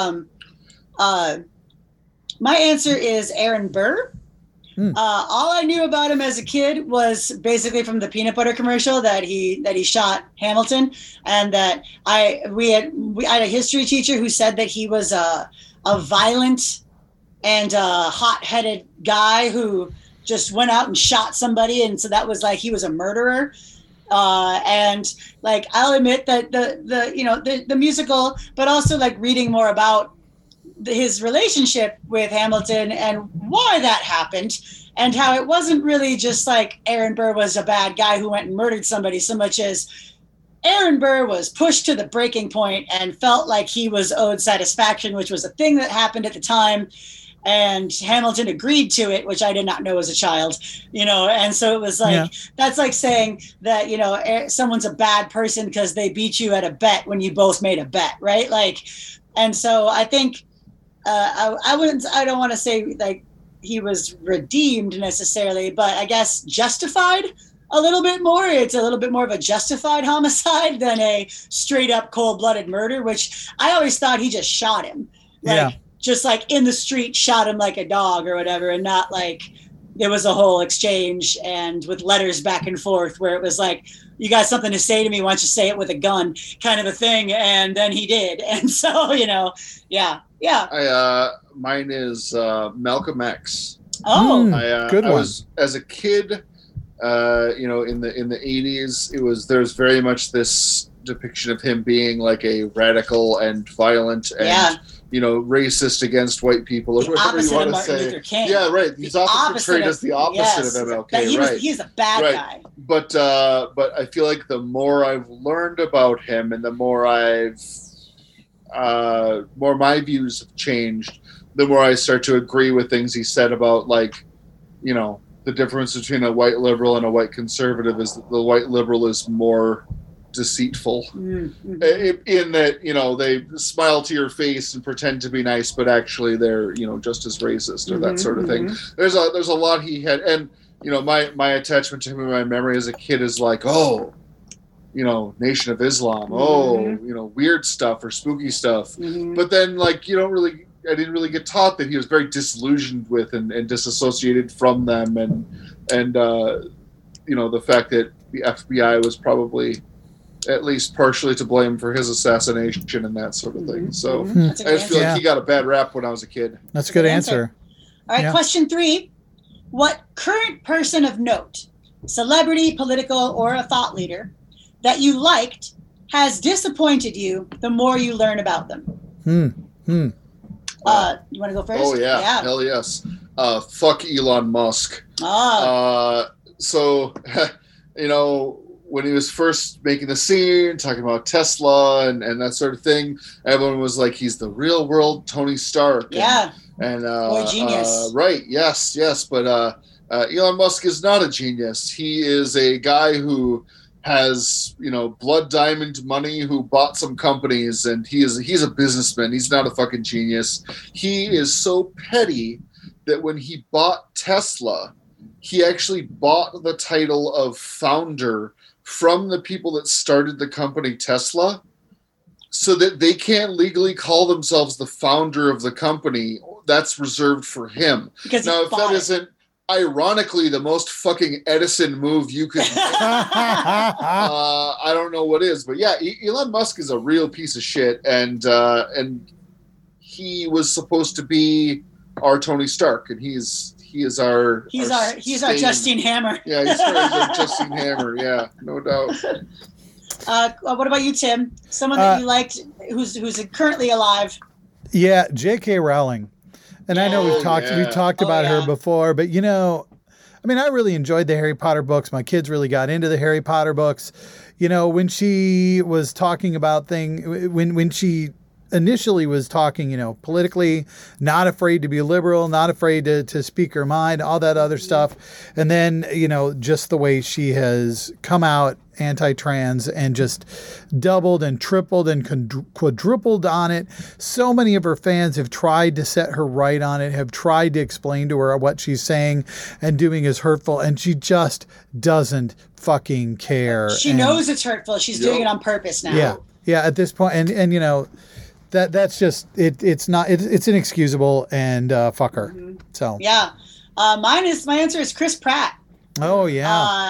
My answer is Aaron Burr. All I knew about him as a kid was basically from the peanut butter commercial that he shot Hamilton, and that we had a history teacher who said that he was a violent and hot-headed guy who just went out and shot somebody, and so that was like he was a murderer. And like I'll admit that the musical, but also like reading more about his relationship with Hamilton and why that happened, and how it wasn't really just like Aaron Burr was a bad guy who went and murdered somebody, so much as Aaron Burr was pushed to the breaking point and felt like he was owed satisfaction, which was a thing that happened at the time. And Hamilton agreed to it, which I did not know as a child, and so it was like, that's like saying that, someone's a bad person because they beat you at a bet when you both made a bet, right? Like, and so I think, I don't want to say like he was redeemed necessarily, but I guess justified a little bit more. It's a little bit more of a justified homicide than a straight up cold-blooded murder, which I always thought he just shot him. Just like in the street, shot him like a dog or whatever, and not like there was a whole exchange and with letters back and forth where it was like, you got something to say to me, why don't you say it with a gun, kind of a thing. And then he did. And so, yeah. Mine is Malcolm X. Oh, good one. I was, as a kid, in the 80s, there's very much this depiction of him being like a radical and violent and racist against white people, or whatever you want to say. Yeah, right. He's often portrayed as the opposite of MLK. He's a bad guy. But I feel like the more I've learned about him, and the more more my views have changed, the more I start to agree with things he said about, like, the difference between a white liberal and a white conservative is that the white liberal is more deceitful, in that they smile to your face and pretend to be nice, but actually they're just as racist, or that sort of thing. There's a lot he had, and my attachment to him in my memory as a kid is like, Nation of Islam, weird stuff or spooky stuff, but then like I didn't really get taught that he was very disillusioned with and disassociated from them, and the fact that the FBI was probably at least partially to blame for his assassination and that sort of thing. So I just feel like he got a bad rap when I was a kid. That's a good answer. All right, question 3. What current person of note, celebrity, political, or a thought leader, that you liked has disappointed you the more you learn about them? You want to go first? Oh, yeah. Hell yes. Fuck Elon Musk. So, when he was first making the scene, talking about Tesla and that sort of thing, everyone was like, he's the real world Tony Stark. Yeah. And boy, genius. Right. Yes. But Elon Musk is not a genius. He is a guy who has, blood diamond money, who bought some companies, and he's a businessman. He's not a fucking genius. He is so petty that when he bought Tesla, he actually bought the title of founder from the people that started the company Tesla, so that they can't legally call themselves the founder of the company. That's reserved for him. Because now, if that isn't ironically the most fucking Edison move you could make, I don't know what is. But yeah, Elon Musk is a real piece of shit, and he was supposed to be our Tony Stark, and he's our Justine Hammer. Yeah, he's our Justine Hammer. Yeah, no doubt. What about you, Tim? Someone that you liked who's currently alive? Yeah, J.K. Rowling. And I know we've talked about her before, but I really enjoyed the Harry Potter books. My kids really got into the Harry Potter books. When she was talking about when she initially was talking, politically, not afraid to be liberal, not afraid to speak her mind, all that other stuff. And then, just the way she has come out anti-trans and just doubled and tripled and quadrupled on it. So many of her fans have tried to set her right on it, have tried to explain to her what she's saying and doing is hurtful, and she just doesn't fucking care. She knows it's hurtful. She's doing it on purpose now. Yeah, at this point, and that's just it's inexcusable, and fuck her. So my answer is Chris Pratt. Oh yeah.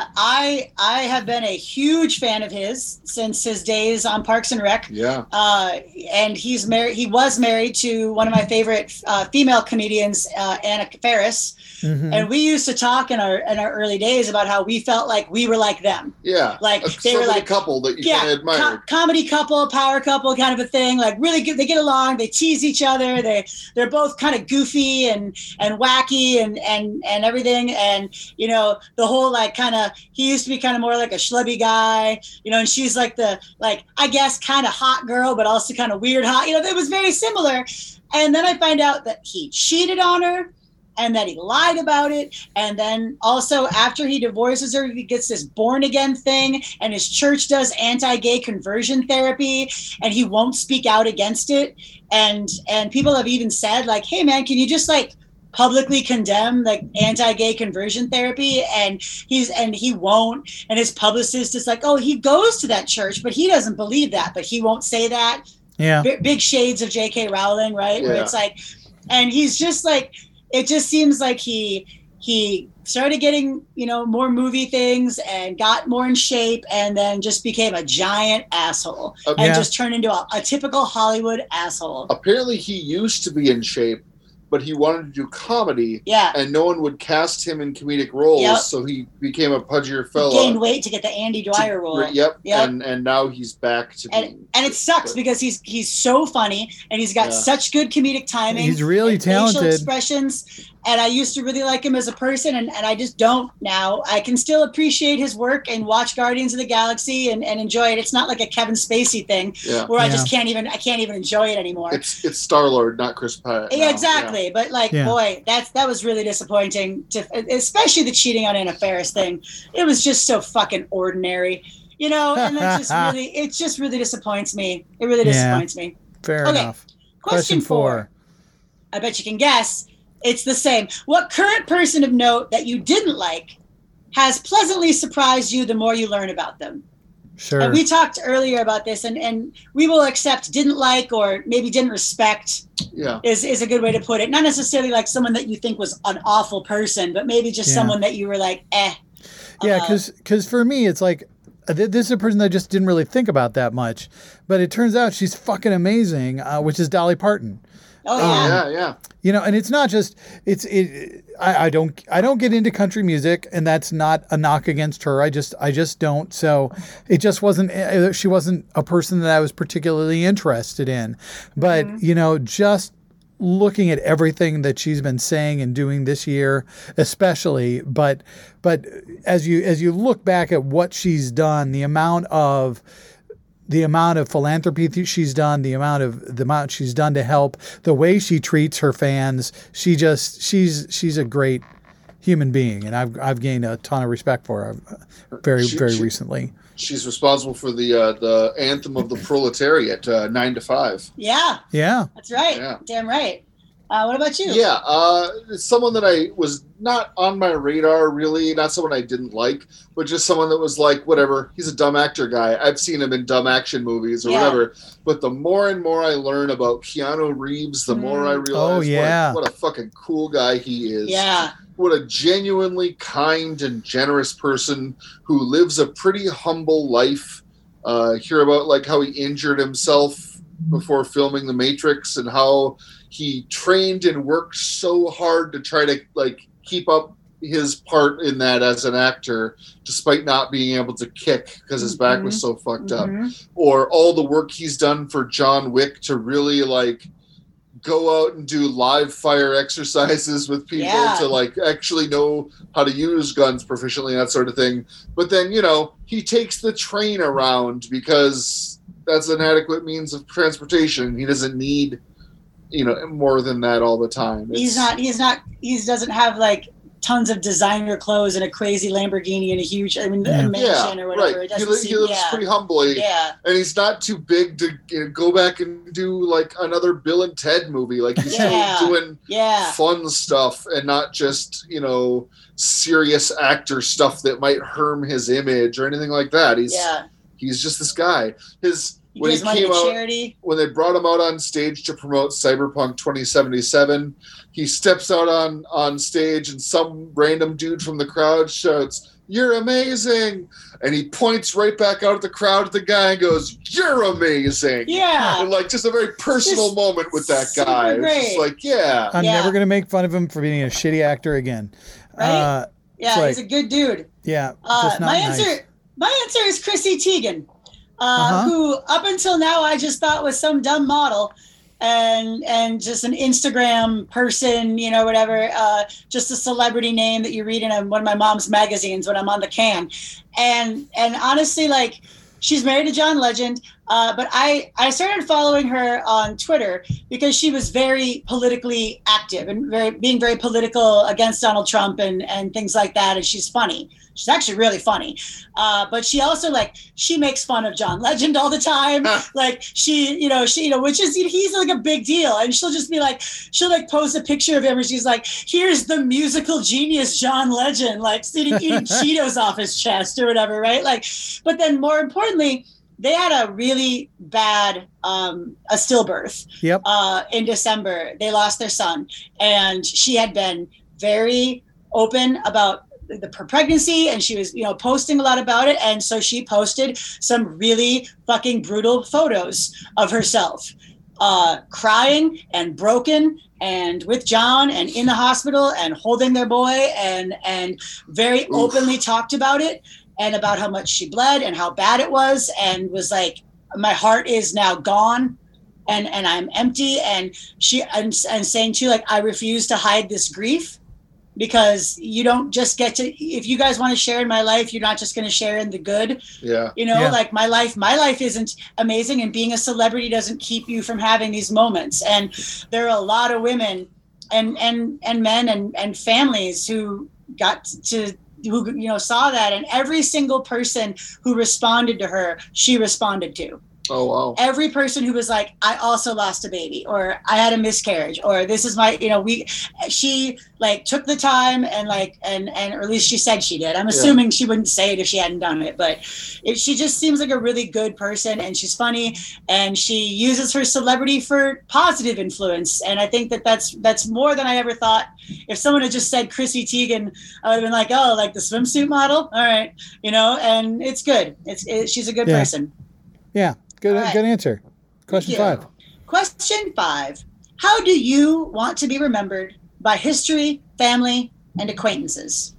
I have been a huge fan of his since his days on Parks and Rec. Yeah. And he's married. He was married to one of my favorite female comedians, Anna Faris. Mm-hmm. And we used to talk in our early days about how we felt like we were like them. Yeah. Like they were like a couple that you kind of admired. Comedy couple, power couple kind of a thing. Like really good. They get along. They tease each other. They're both kind of goofy and wacky and everything. And the whole he used to be kind of more like a schlubby guy, and she's like I guess kind of hot girl, but also kind of weird hot. It was very similar. And then I find out that he cheated on her. And that he lied about it. And then also after he divorces her, he gets this born again thing, and his church does anti-gay conversion therapy, and he won't speak out against it. And people have even said hey man, can you just publicly condemn anti-gay conversion therapy? And he won't. And his publicist is oh, he goes to that church, but he doesn't believe that, but he won't say that. Yeah. Big shades of J.K. Rowling, right? Yeah. Where it's and he's just it just seems like he started getting, more movie things and got more in shape, and then just became a giant asshole and just turned into a typical Hollywood asshole. Apparently he used to be in shape, but he wanted to do comedy. Yeah. And no one would cast him in comedic roles, so he became a pudgier fella. He gained weight to get the Andy Dwyer role. Yep. And now he's back to being... And it sucks because he's so funny, and he's got such good comedic timing. He's really talented. Facial expressions. And I used to really like him as a person, and I just don't now. I can still appreciate his work and watch Guardians of the Galaxy and enjoy it. It's not like a Kevin Spacey thing where I just can't even enjoy it anymore. It's Star-Lord, not Chris Pratt. Yeah, exactly. Yeah. But boy, that was really disappointing. Especially the cheating on Anna Faris thing. It was just so fucking ordinary, and it just really disappoints me. It really disappoints me. Fair enough. Question 4. I bet you can guess. It's the same. What current person of note that you didn't like has pleasantly surprised you the more you learn about them? Sure. And we talked earlier about this, and we will accept didn't like or maybe didn't respect is a good way to put it. Not necessarily someone that you think was an awful person, but maybe just someone that you were eh. Yeah, because for me, it's this is a person that I just didn't really think about that much, but it turns out she's fucking amazing, which is Dolly Parton. Oh yeah. And it's not just I don't get into country music, and that's not a knock against her. I just don't. So it just wasn't. She wasn't a person that I was particularly interested in. But just looking at everything that she's been saying and doing this year, especially. But as you look back at what she's done, the amount of philanthropy she's done, the amount she's done to help, the way she treats her fans, she's a great human being, and I've gained a ton of respect for her very recently. She's responsible for the anthem of the proletariat, 9 to 5. Yeah, that's right. Yeah. Damn right. What about you? Yeah, it's someone that I was not on my radar, really. Not someone I didn't like, but just someone that was whatever. He's a dumb actor guy. I've seen him in dumb action movies or whatever. But the more and more I learn about Keanu Reeves, the more I realize what a fucking cool guy he is. Yeah. What a genuinely kind and generous person who lives a pretty humble life. Hear about how he injured himself before filming The Matrix, and how he trained and worked so hard to try to keep up his part in that as an actor, despite not being able to kick because his back was so fucked up. Or all the work he's done for John Wick to really go out and do live fire exercises with people to actually know how to use guns proficiently and that sort of thing. But then, he takes the train around because that's an adequate means of transportation. He doesn't need, more than that all the time. He doesn't have like tons of designer clothes and a crazy Lamborghini and a huge, mansion or whatever. Right. He lives pretty humbly. Yeah. And he's not too big to go back and do like another Bill and Ted movie. Like he's still doing fun stuff and not just, serious actor stuff that might harm his image or anything like that. He's just this guy. When they brought him out on stage to promote Cyberpunk 2077, he steps out on stage and some random dude from the crowd shouts, "You're amazing!" And he points right back out at the crowd at the guy and goes, "You're amazing!" Yeah. And like just a very personal moment with that guy. It's just like, I'm never going to make fun of him for being a shitty actor again. Right? He's a good dude. Yeah. My answer is Chrissy Teigen. Who up until now I just thought was some dumb model and just an Instagram person, whatever, just a celebrity name that you read in one of my mom's magazines when I'm on the can. And honestly, like, she's married to John Legend, but I started following her on Twitter because she was very politically active and being very political against Donald Trump and things like that, and she's funny. She's actually really funny. But she also she makes fun of John Legend all the time. Like which is, he's like a big deal. And she'll just be like, she'll post a picture of him and she's like, here's the musical genius John Legend, eating Cheetos off his chest or whatever. Right. But then more importantly, they had a really bad a stillbirth. Yep. In December. They lost their son, and she had been very open about her pregnancy, and she was posting a lot about it, and so she posted some really fucking brutal photos of herself crying and broken and with John and in the hospital and holding their boy and very openly talked about it and about how much she bled and how bad it was, and was like, my heart is now gone and I'm empty, and saying too, like, I refuse to hide this grief. Because you don't just get to, if you guys want to share in my life, you're not just going to share in the good. Yeah. Like my life isn't amazing, and being a celebrity doesn't keep you from having these moments. And there are a lot of women and men and families who saw that, and every single person who responded to her, she responded to. Oh, wow. Every person who was like, I also lost a baby, or I had a miscarriage, or this is my, she took the time and or at least she said she did. I'm assuming she wouldn't say it if she hadn't done it, but she just seems like a really good person, and she's funny, and she uses her celebrity for positive influence. And I think that's more than I ever thought. If someone had just said Chrissy Teigen, I would have been like, oh, like the swimsuit model. All right. And it's good. She's a good person. Yeah. Good answer. Question 5. Question 5. How do you want to be remembered by history, family, and acquaintances?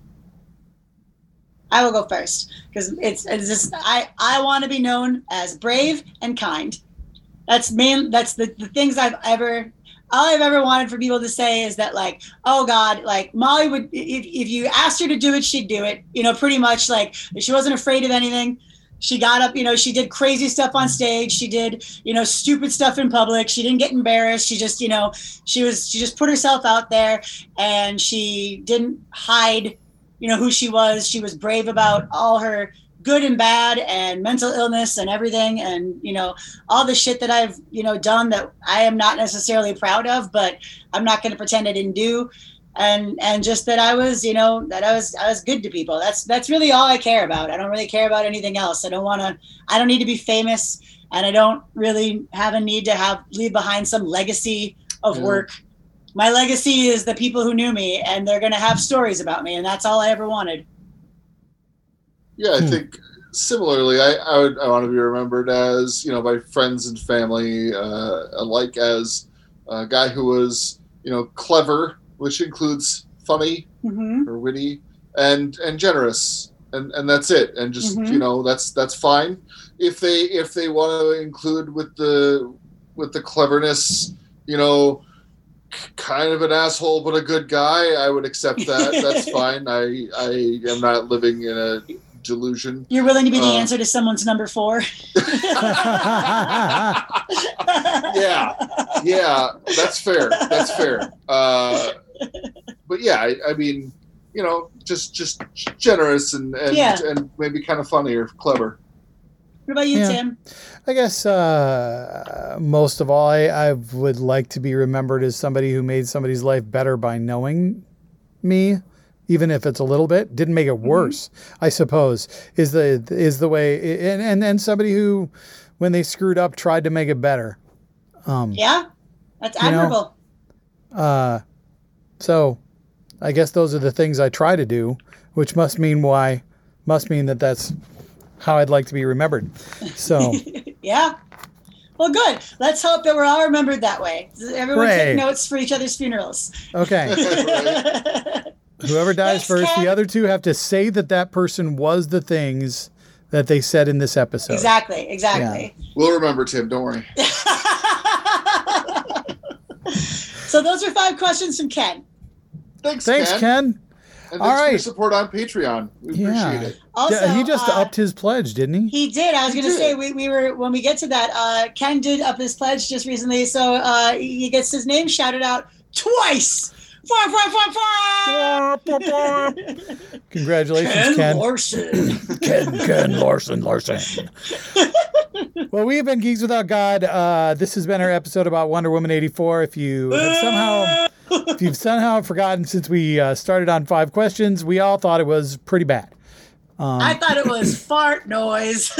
I will go first because it's just, I want to be known as brave and kind. That's the things all I've ever wanted for people to say is that, like, oh God, like Molly would, if you asked her to do it, she'd do it, pretty much, like, she wasn't afraid of anything. She got up, she did crazy stuff on stage. She did, stupid stuff in public. She didn't get embarrassed. She just, she just put herself out there, and she didn't hide, who she was. She was brave about all her good and bad and mental illness and everything. And, all the shit that I've, done that I am not necessarily proud of, but I'm not going to pretend I didn't do. And just that I was, that I was good to people. That's really all I care about. I don't really care about anything else. I don't need to be famous, and I don't really have a need to leave behind some legacy of work. My legacy is the people who knew me, and they're going to have stories about me, and that's all I ever wanted. Yeah, I think similarly, I want to be remembered as, by friends and family, alike as a guy who was, clever, which includes funny or witty and generous, and that's it. And just that's fine. If they want to include with the cleverness, kind of an asshole but a good guy, I would accept that. That's fine. I am not living in a delusion. You're willing to be the answer to someone's number 4? Yeah, that's fair. But yeah, I mean, you know, just generous and maybe kind of funny or clever. What about you, Tim? I guess most of all, I would like to be remembered as somebody who made somebody's life better by knowing me, even if it's a little bit. Didn't make it worse, I suppose, is the way. And somebody who, when they screwed up, tried to make it better. That's admirable. So I guess those are the things I try to do, which must mean that that's how I'd like to be remembered. So yeah. Well, good. Let's hope that we're all remembered that way. Everyone take notes for each other's funerals. Okay. Whoever dies first, Ken. The other two have to say that person was the things that they said in this episode. Exactly. Yeah. We'll remember, Tim. Don't worry. So those are 5 questions from Ken. Thanks, Ken. And thanks for your support on Patreon. We appreciate it. Also, he just upped his pledge, didn't he? He did. I was going to say, we were, when we get to that, Ken did up his pledge just recently, so he gets his name shouted out twice. Congratulations, Ken. Larson. Ken Larson. Well, we've been Geeks Without God. This has been our episode about Wonder Woman 84. If you've somehow forgotten, since we started on 5 questions, we all thought it was pretty bad. I thought it was fart noise.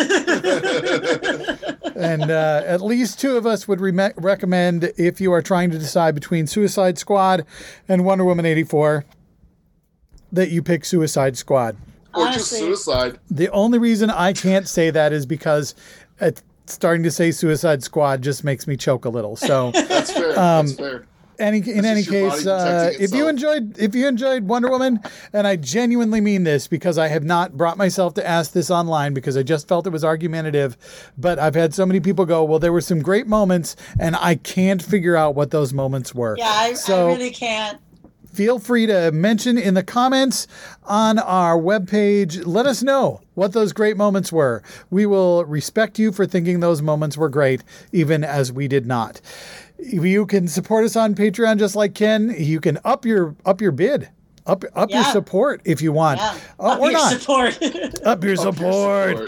And at least 2 of us would recommend, if you are trying to decide between Suicide Squad and Wonder Woman 84, that you pick Suicide Squad. Or just Suicide. The only reason I can't say that is because starting to say Suicide Squad just makes me choke a little. So that's fair. That's fair. In any case, if you enjoyed Wonder Woman, and I genuinely mean this because I have not brought myself to ask this online because I just felt it was argumentative, but I've had so many people go, well, there were some great moments, and I can't figure out what those moments were. Yeah, I really can't. Feel free to mention in the comments on our webpage. Let us know what those great moments were. We will respect you for thinking those moments were great, even as we did not. You can support us on Patreon just like Ken. You can up your bid. Up your support if you want. Yeah. Up your support. Up your support.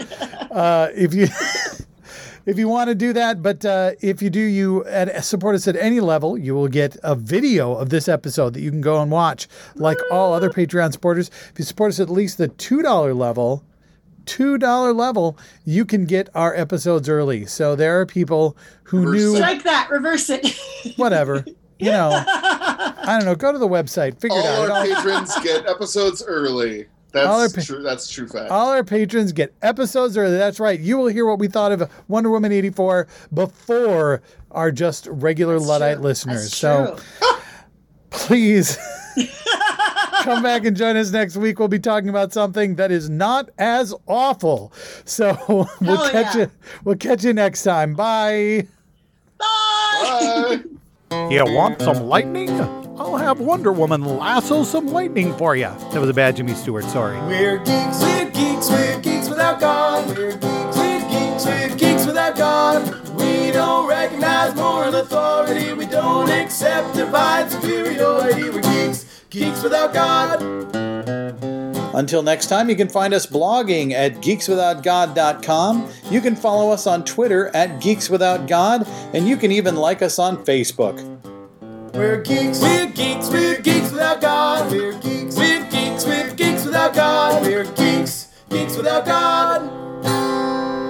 If you want to do that, but if you do, support us at any level, you will get a video of this episode that you can go and watch, like all other Patreon supporters. If you support us at least the $2 level, you can get our episodes early. So there are people who knew... Strike that. Reverse it. Whatever. You know, I don't know. Go to the website. Figure it out. All our patrons get episodes early. That's true. That's a true fact. All our patrons get episodes early. That's right. You will hear what we thought of Wonder Woman 84 before our just regular Luddite listeners. So please come back and join us next week. We'll be talking about something that is not as awful. So we'll catch you next time. Bye. Bye. You want some lightning? I'll have Wonder Woman lasso some lightning for you. That was a bad Jimmy Stewart, sorry. We're geeks without God. We're geeks without God. We don't recognize moral authority. We don't accept divine superiority. We're geeks without God. Until next time, you can find us blogging at geekswithoutgod.com. You can follow us on Twitter at geekswithoutgod, and you can even like us on Facebook. We're geeks without God. We're geeks without God. We're geeks without God.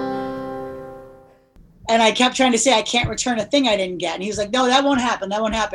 And I kept trying to say I can't return a thing I didn't get. And he was like, no, that won't happen.